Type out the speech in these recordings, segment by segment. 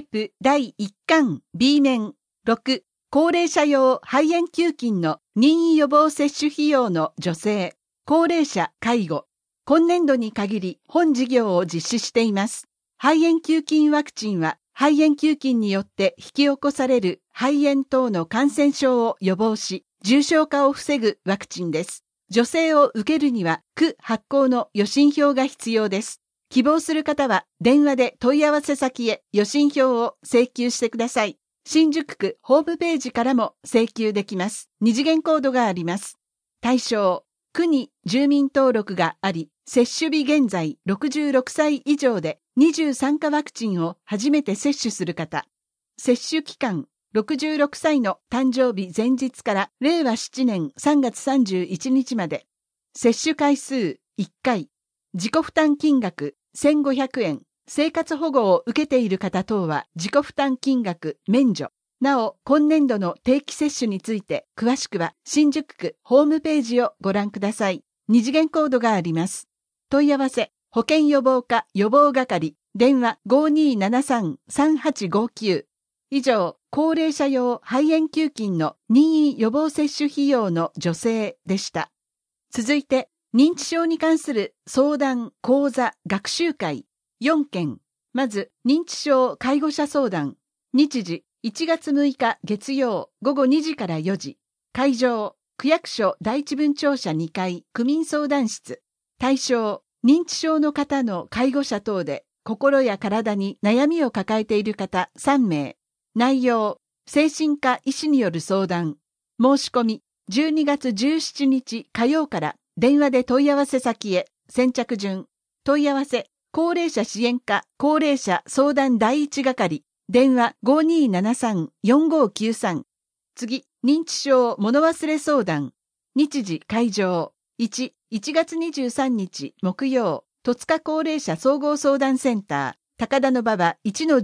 ープ第1巻 B 面6高齢者用肺炎球菌の任意予防接種費用の助成、高齢者介護、今年度に限り本事業を実施しています。肺炎球菌ワクチンは肺炎球菌によって引き起こされる肺炎等の感染症を予防し、重症化を防ぐワクチンです。助成を受けるには区発行の予診票が必要です。希望する方は電話で問い合わせ先へ予診票を請求してください。新宿区ホームページからも請求できます。二次元コードがあります。対象、区に住民登録があり、接種日現在66歳以上で23価ワクチンを初めて接種する方。接種期間、66歳の誕生日前日から令和7年3月31日まで。接種回数1回。自己負担金額1500円。生活保護を受けている方等は自己負担金額免除。なお、今年度の定期接種について詳しくは新宿区ホームページをご覧ください。二次元コードがあります。問い合わせ、保険予防課予防係、電話 5273-3859。以上、高齢者用肺炎球菌の任意予防接種費用の助成でした。続いて、認知症に関する相談、講座、学習会4件。まず、認知症介護者相談。日時、1月6日月曜午後2時から4時。会場、区役所第一分庁舎2階区民相談室。対象、認知症の方の介護者等で心や体に悩みを抱えている方3名。内容、精神科医師による相談。申し込み、12月17日火曜から電話で問い合わせ先へ。先着順。問い合わせ、高齢者支援課高齢者相談第一係。電話 5273-4593。次、認知症物忘れ相談。日時会場。1月23日木曜、戸塚高齢者総合相談センター、高田馬場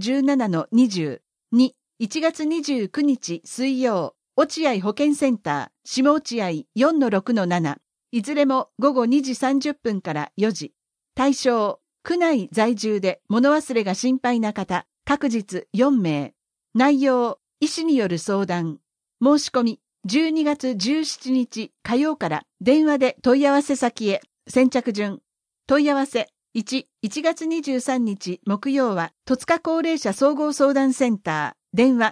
1-17-20。2、1月29日水曜、落合保健センター、下落合 4-6-7。いずれも午後2時30分から4時。対象、区内在住で物忘れが心配な方、各日4名。内容、医師による相談。申し込み、12月17日火曜から電話で問い合わせ先へ。先着順。問い合わせ。1月23日木曜は戸塚高齢者総合相談センター。電話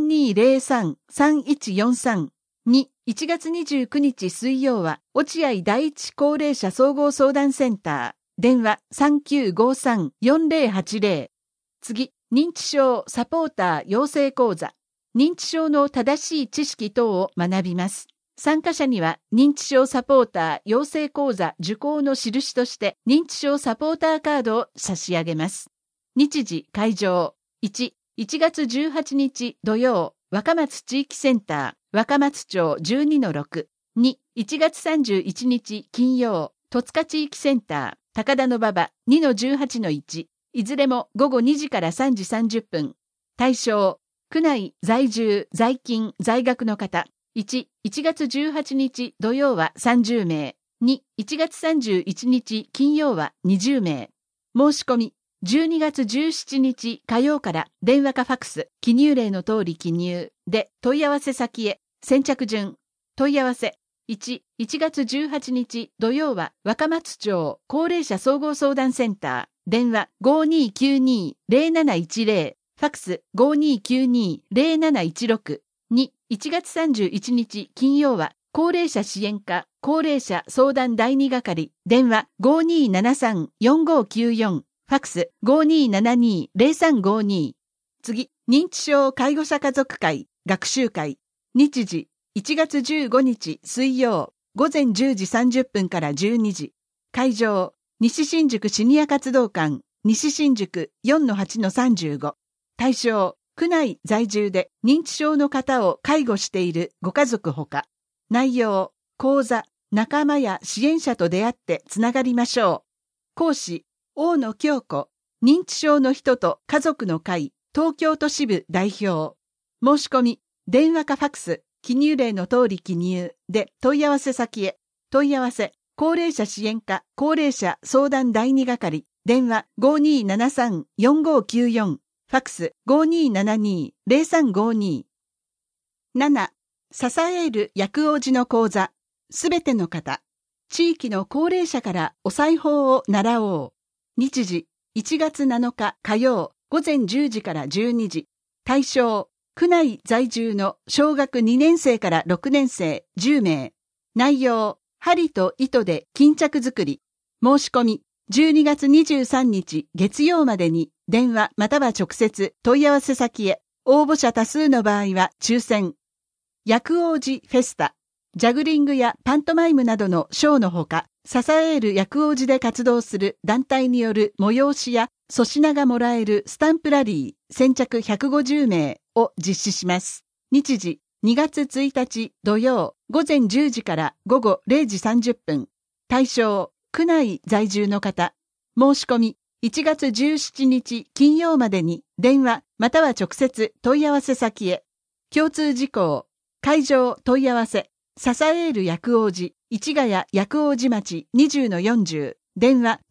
3203-3143。2、1月29日水曜は落合第一高齢者総合相談センター。電話 3953-4080。次、認知症サポーター養成講座。認知症の正しい知識等を学びます。参加者には認知症サポーター養成講座受講の印として認知症サポーターカードを差し上げます。日時会場。1月18日土曜、若松地域センター、若松町 12-6。2、1月31日金曜、戸塚地域センター、高田馬場 2-18-1。いずれも午後2時から3時30分。対象、区内在住、在勤、在学の方。1月18日土曜は30名。2、1月31日金曜は20名。申し込み、12月17日火曜から電話かファクス、記入例の通り記入で問い合わせ先へ。先着順。問い合わせ。1月18日土曜は若松町高齢者総合相談センター。電話 5292-0710。ファクス 5292-0716。2、1月31日金曜は高齢者支援課高齢者相談第二係。電話 5273-4594。ファクス 5272-0352。次、認知症介護者家族会学習会。日時、1月15日水曜、午前10時30分から12時。会場、西新宿シニア活動館、西新宿 4-8-35。対象、区内在住で認知症の方を介護しているご家族ほか。内容、講座、仲間や支援者と出会ってつながりましょう。講師、大野京子、認知症の人と家族の会、東京都支部代表。申し込み、電話かファクス、記入例の通り記入で問い合わせ先へ。問い合わせ、高齢者支援課高齢者相談第二係。電話 5273-4594。フファックス 5272-0352。7. 支える薬王子の講座。すべての方。地域の高齢者からお裁縫を習おう。日時、1月7日火曜、午前10時から12時。対象、区内在住の小学2年生から6年生10名。内容、針と糸で巾着作り。申し込み、12月23日月曜までに電話または直接問い合わせ先へ。応募者多数の場合は抽選。薬王子フェスタ。ジャグリングやパントマイムなどのショーのほか、支える薬王子で活動する団体による催しや粗品がもらえるスタンプラリー先着150名を実施します。日時、2月1日土曜午前10時から午後0時30分。対象、区内在住の方。申し込み、1月17日金曜までに電話または直接問い合わせ先へ。共通事項、会場問い合わせ。支える薬王子、市ヶ谷薬王子町 20-40、電話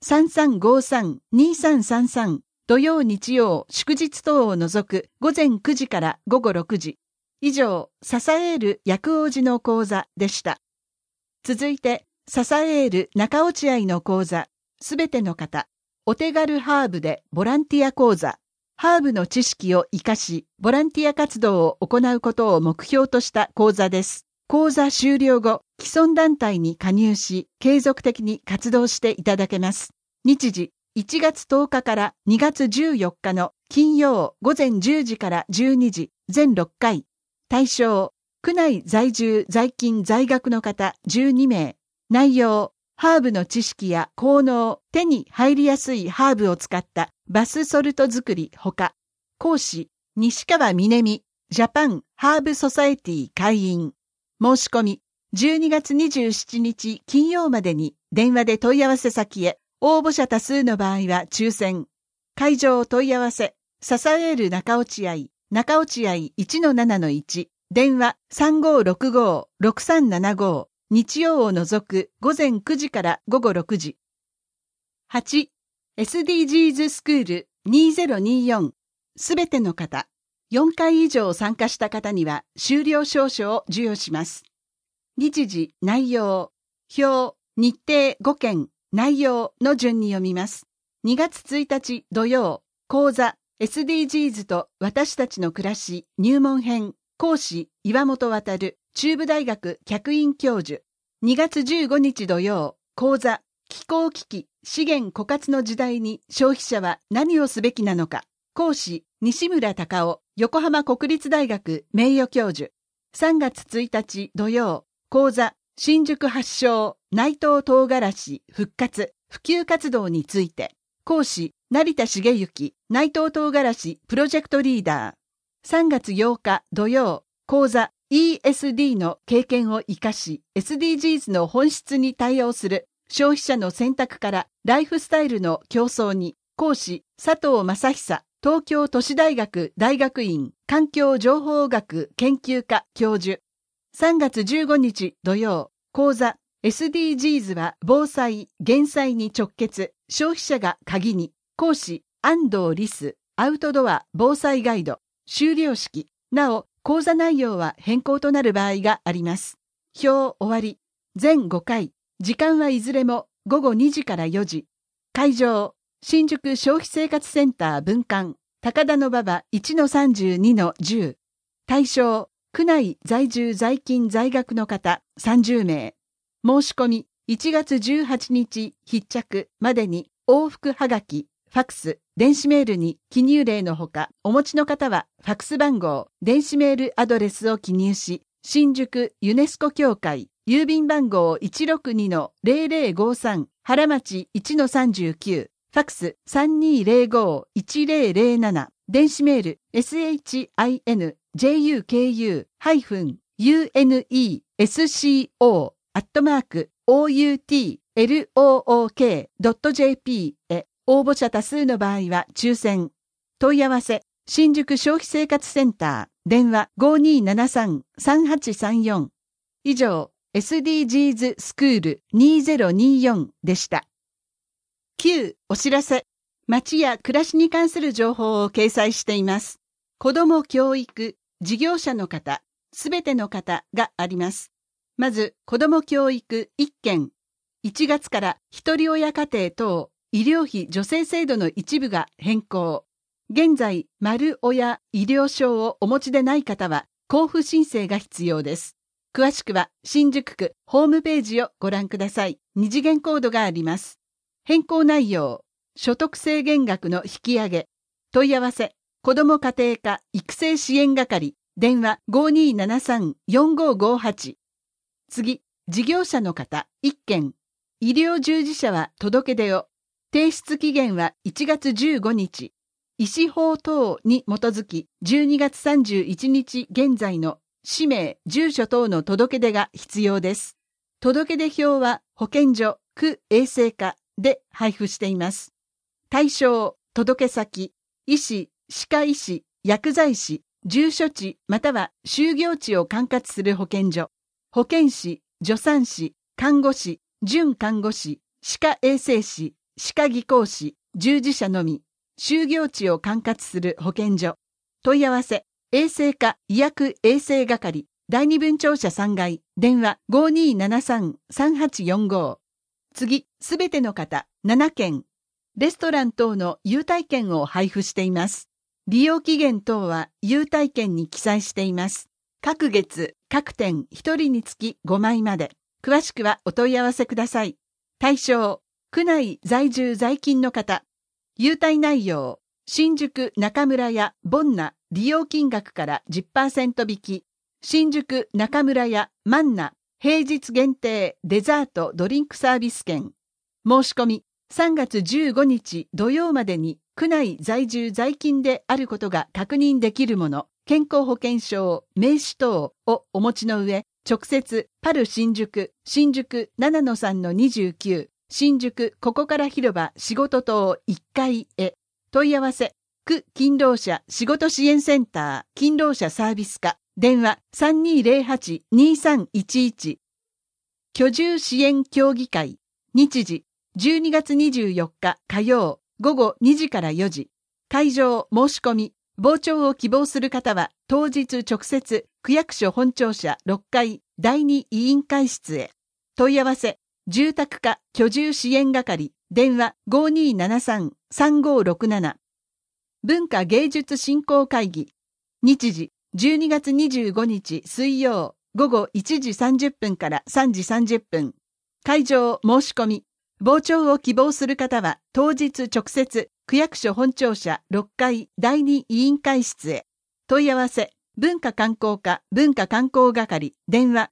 3353-2333、土曜日曜祝日等を除く午前9時から午後6時。以上、支える薬王子の講座でした。続いて、支える中落合の講座、すべての方、お手軽ハーブでボランティア講座。ハーブの知識を活かし、ボランティア活動を行うことを目標とした講座です。講座終了後、既存団体に加入し、継続的に活動していただけます。日時、1月10日から2月14日の金曜午前10時から12時、全6回。対象、区内在住在勤在学の方12名。内容、ハーブの知識や効能、手に入りやすいハーブを使ったバスソルト作りほか。講師、西川峰美、ジャパンハーブソサエティ会員。申し込み、12月27日金曜までに電話で問い合わせ先へ。応募者多数の場合は抽選。会場問い合わせ、支える中落合 1-7-1、電話 3565-6375、日曜を除く午前9時から午後6時。8. SDGs スクール2024。すべての方。4回以上参加した方には修了証書を授与します。日時、内容、表、日程5件、内容の順に読みます。2月1日土曜、講座 SDGs と私たちの暮らし入門編。講師、岩本渉、中部大学客員教授。2月15日土曜、講座気候危機、資源枯渇の時代に消費者は何をすべきなのか。講師、西村隆夫、横浜国立大学名誉教授。3月1日土曜、講座、新宿発祥、内藤唐辛子復活、普及活動について。講師、成田茂之、内藤唐辛子プロジェクトリーダー。3月8日土曜、講座、ESD の経験を生かし、SDGs の本質に対応する消費者の選択からライフスタイルの競争に。講師、佐藤正久、東京都市大学大学院環境情報学研究科教授。3月15日土曜、講座 SDGs は防災・減災に直結、消費者が鍵に。講師、安藤リス、アウトドア防災ガイド。修了式。なお、講座内容は変更となる場合があります。表終わり。全5回。時間はいずれも午後2時から4時。会場、新宿消費生活センター分館、高田馬場 1-32-10。対象、区内在住在勤在学の方30名。申し込み、1月18日必着までに往復はがき、ファックス、電子メールに記入例のほか、お持ちの方はファックス番号、電子メールアドレスを記入し、新宿ユネスコ協会、郵便番号 162-0053、原町 1-39、ファックス 3205-1007、電子メール shinjunesco@outlook.jp へ。応募者多数の場合は抽選。問い合わせ、新宿消費生活センター、電話 5273-3834。以上、SDGs スクール2024でした。9、お知らせ。 町や暮らしに関する情報を掲載しています。子ども教育、事業者の方、すべての方があります。まず、子ども教育1件。1月から一人親家庭等医療費助成制度の一部が変更。現在、丸親医療証をお持ちでない方は交付申請が必要です。詳しくは新宿区ホームページをご覧ください。二次元コードがあります。変更内容、所得制限額の引き上げ。問い合わせ、子ども家庭科育成支援係、電話 5273-4558。次、事業者の方1件。医療従事者は届け出を。提出期限は1月15日。医師法等に基づき12月31日現在の氏名、住所等の届け出が必要です。届け出表は保健所、区衛生課で配布しています。対象、届け先、医師、歯科医師、薬剤師、住所地または就業地を管轄する保健所、保健師、助産師、看護師、準看護師、歯科衛生士、歯科技工士、従事者のみ、就業地を管轄する保健所。問い合わせ、衛生課医薬衛生係、第二分庁舎3階、電話 5273-3845。次、すべての方、7件。レストラン等の優待券を配布しています。利用期限等は優待券に記載しています。各月、各店1人につき5枚まで。詳しくはお問い合わせください。対象、区内在住在勤の方。優待内容、新宿中村屋ボンナ利用金額から 10% 引き。新宿中村屋マンナ平日限定デザートドリンクサービス券。申し込み、3月15日土曜までに区内在住在勤であることが確認できるもの、健康保険証、名刺等をお持ちの上、直接パル新宿7-3-29、新宿ここから広場仕事棟1階へ。問い合わせ、区勤労者仕事支援センター勤労者サービス課、電話 3208-2311。居住支援協議会、日時、12月24日火曜、午後2時から4時。会場申し込み、傍聴を希望する方は当日直接区役所本庁舎6階第2委員会室へ。問い合わせ、住宅課居住支援係、電話 5273-3567。文化芸術振興会議、日時、12月25日水曜、午後1時30分から3時30分。会場申し込み、傍聴を希望する方は当日直接区役所本庁舎6階第2委員会室へ。問い合わせ、文化観光課文化観光係、電話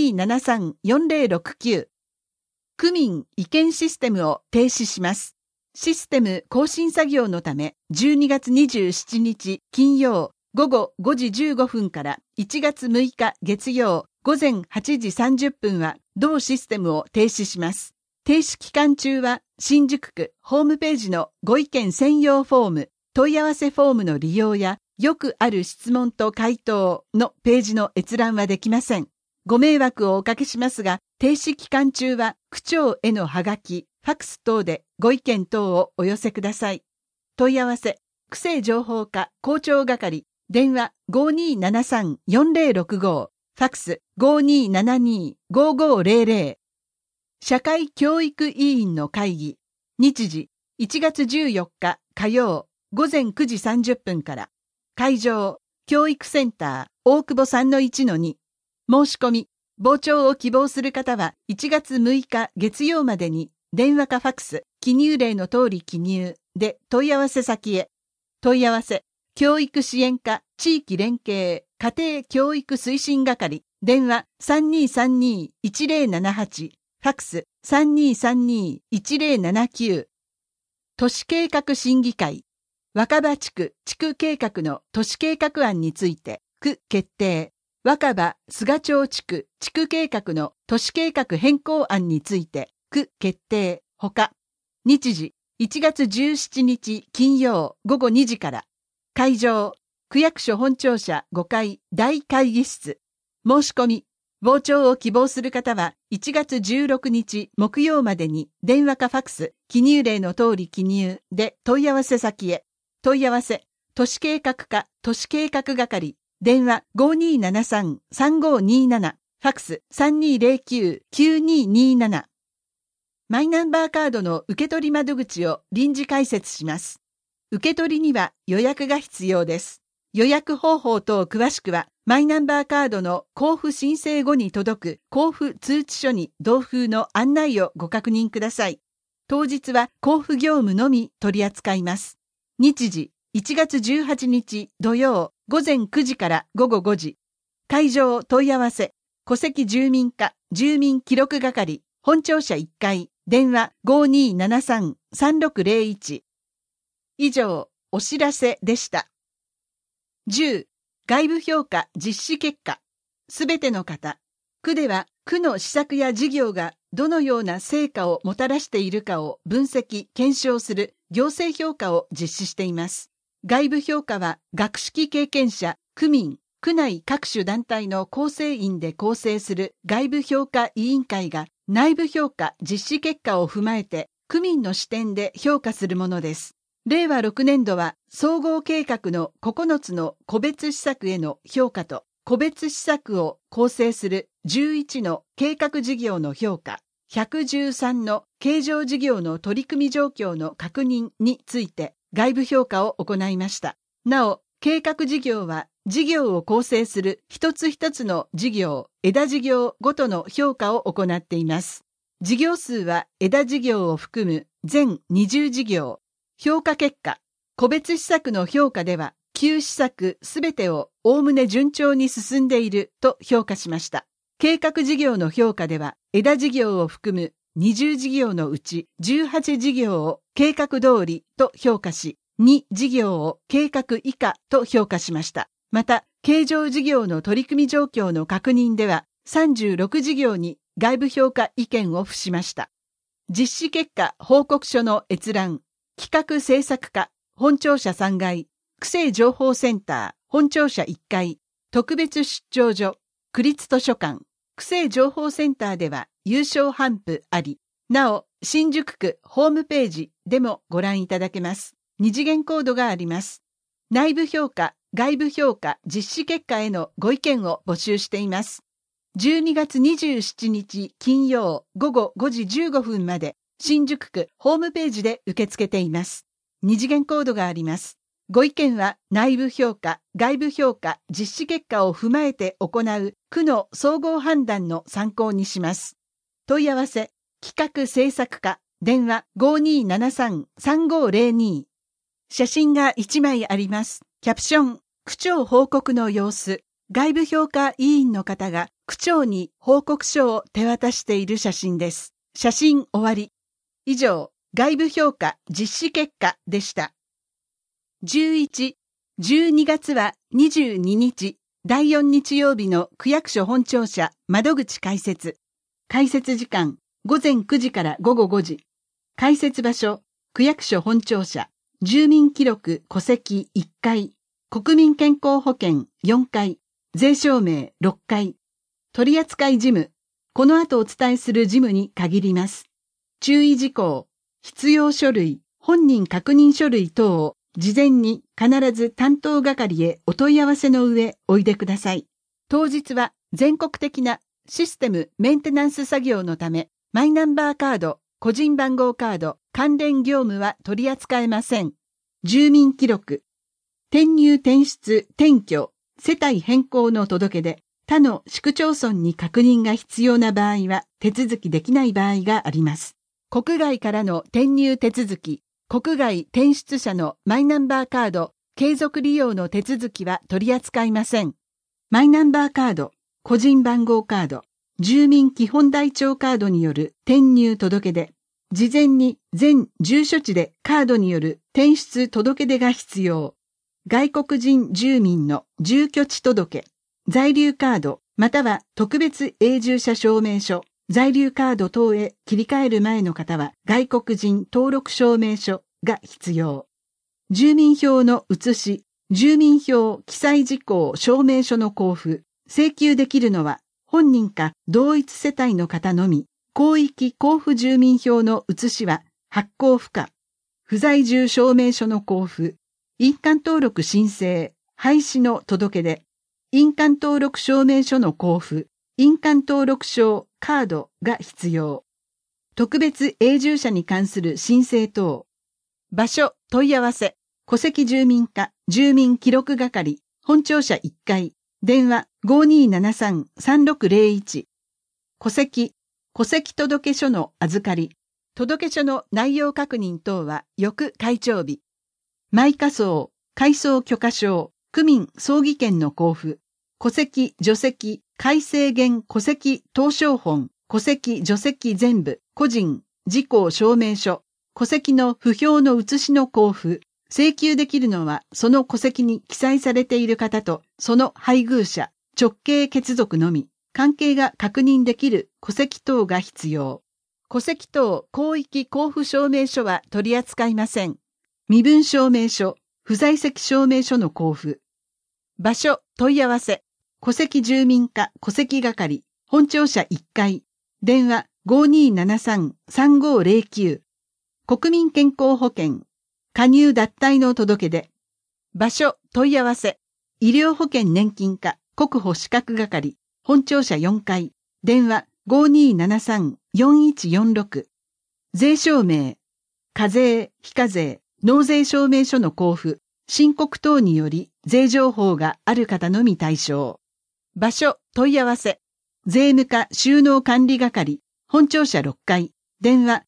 5273-4069。区民意見システムを停止します。システム更新作業のため、12月27日金曜午後5時15分から1月6日月曜午前8時30分は同システムを停止します。停止期間中は新宿区ホームページのご意見専用フォーム、問い合わせフォームの利用やよくある質問と回答のページの閲覧はできません。ご迷惑をおかけしますが、停止期間中は区長へのハガキ、ファックス等でご意見等をお寄せください。問い合わせ、区政情報課校長係、電話 5273-4065、ファックス 5272-5500。社会教育委員の会議、日時1月14日火曜午前9時30分から。会場、教育センター大久保 3-1-2。申し込み、傍聴を希望する方は1月6日月曜までに電話かファックス、記入例の通り記入で問い合わせ先へ。問い合わせ、教育支援課地域連携家庭教育推進係、電話 3232-1078、ファックス 3232-1079。都市計画審議会、若葉地区地区計画の都市計画案について区決定。若葉菅町地区地区計画の都市計画変更案について区決定ほか。日時1月17日金曜午後2時から。会場、区役所本庁舎5階大会議室。申し込み、 傍聴を希望する方は1月16日木曜までに電話かファクス、記入例の通り記入で問い合わせ先へ。問い合わせ、都市計画課都市計画係、電話 5273-3527、ファクス 3209-9227。マイナンバーカードの受取窓口を臨時開設します。受取には予約が必要です。予約方法等詳しくは、マイナンバーカードの交付申請後に届く交付通知書に同封の案内をご確認ください。当日は交付業務のみ取り扱います。日時、1月18日土曜午前9時から午後5時。会場問い合わせ、戸籍住民課住民記録係、本庁舎1階、電話 5273-3601。以上、お知らせでした。10、外部評価実施結果。すべての方、区では区の施策や事業がどのような成果をもたらしているかを分析・検証する行政評価を実施しています。外部評価は学識経験者、区民、区内各種団体の構成員で構成する外部評価委員会が内部評価実施結果を踏まえて区民の視点で評価するものです。令和6年度は総合計画の9つの個別施策への評価と個別施策を構成する11の計画事業の評価、113の経常事業の取り組み状況の確認について外部評価を行いました。なお、計画事業は事業を構成する一つ一つの事業、枝事業ごとの評価を行っています。事業数は枝事業を含む全20事業。評価結果、個別施策の評価では、9施策すべてをおおむね順調に進んでいると評価しました。計画事業の評価では、枝事業を含む20事業のうち18事業を計画通りと評価し、2事業を計画以下と評価しました。また、経常事業の取り組み状況の確認では、36事業に外部評価意見を付しました。実施結果報告書の閲覧、企画制作課、本庁舎3階、区政情報センター、本庁舎1階、特別出張所、区立図書館、区政情報センターでは優勝頒布あり、なお、新宿区ホームページでもご覧いただけます。2次元コードがあります。内部評価、外部評価、実施結果へのご意見を募集しています。12月27日金曜午後5時15分まで、新宿区ホームページで受け付けています。2次元コードがあります。ご意見は内部評価、外部評価、実施結果を踏まえて行う区の総合判断の参考にします。問い合わせ、企画制作課、電話 5273-3502。写真が1枚あります。キャプション、区長報告の様子。外部評価委員の方が区長に報告書を手渡している写真です。写真終わり。以上、外部評価実施結果でした。11、12月は22日、第4日曜日の区役所本庁舎窓口開設。開設時間、午前9時から午後5時。開設場所、区役所本庁舎、住民記録戸籍1階、国民健康保険4階、税証明6階。取扱事務、この後お伝えする事務に限ります。注意事項、必要書類、本人確認書類等を事前に必ず担当係へお問い合わせの上おいでください。当日は全国的なシステムメンテナンス作業のため、マイナンバーカード、個人番号カード、関連業務は取り扱えません。住民記録、転入転出転居、世帯変更の届け出、他の市区町村に確認が必要な場合は手続きできない場合があります。国外からの転入手続き、国外転出者のマイナンバーカード、継続利用の手続きは取り扱いません。マイナンバーカード、個人番号カード、住民基本台帳カードによる転入届け出、事前に全住所地でカードによる転出届け出が必要。外国人住民の住居地届、在留カード、または特別永住者証明書、在留カード等へ切り替える前の方は外国人登録証明書が必要。住民票の写し、住民票記載事項証明書の交付、請求できるのは本人か同一世帯の方のみ、広域交付住民票の写しは発行不可。不在住証明書の交付、印鑑登録申請、廃止の届け出、印鑑登録証明書の交付、印鑑登録証、カードが必要。特別永住者に関する申請等。場所、問い合わせ、戸籍住民課、住民記録係、本庁舎1階、電話 5273-3601。戸籍届書の預かり、届書の内容確認等は翌開帳日。埋火葬、改装許可証、区民葬儀券の交付、戸籍、除籍、改正現戸籍謄章本、戸籍、除籍全部、個人、事項証明書、戸籍の不評の写しの交付、請求できるのはその戸籍に記載されている方とその配偶者、直系血族のみ、関係が確認できる戸籍等が必要。戸籍等広域交付証明書は取り扱いません。身分証明書、不在籍証明書の交付。場所、問い合わせ、戸籍住民課戸籍係、本庁舎1階、電話 5273-3509。国民健康保険、加入脱退の届け出。場所、問い合わせ、医療保険年金課国保資格係、本庁舎4階、電話 5273-4146。税証明、課税、非課税、納税証明書の交付、申告等により税情報がある方のみ対象。場所、問い合わせ、税務課収納管理係、本庁舎6階、電話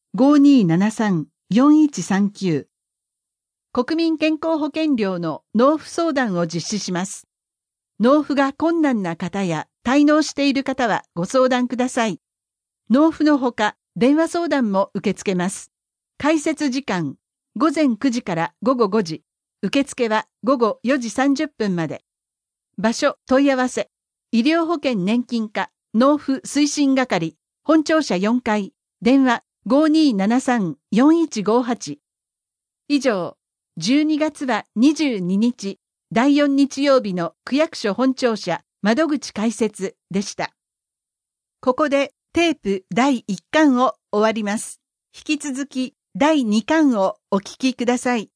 5273-4139。国民健康保険料の納付相談を実施します。納付が困難な方や滞納している方はご相談ください。納付のほか、電話相談も受け付けます。開設時間、午前9時から午後5時。受付は午後4時30分まで。場所、問い合わせ、医療保険年金課納付推進係、本庁舎4階、電話 5273-4158。以上、12月は22日、第4日曜日の区役所本庁舎窓口開設でした。ここでテープ第1巻を終わります。引き続き第2巻をお聞きください。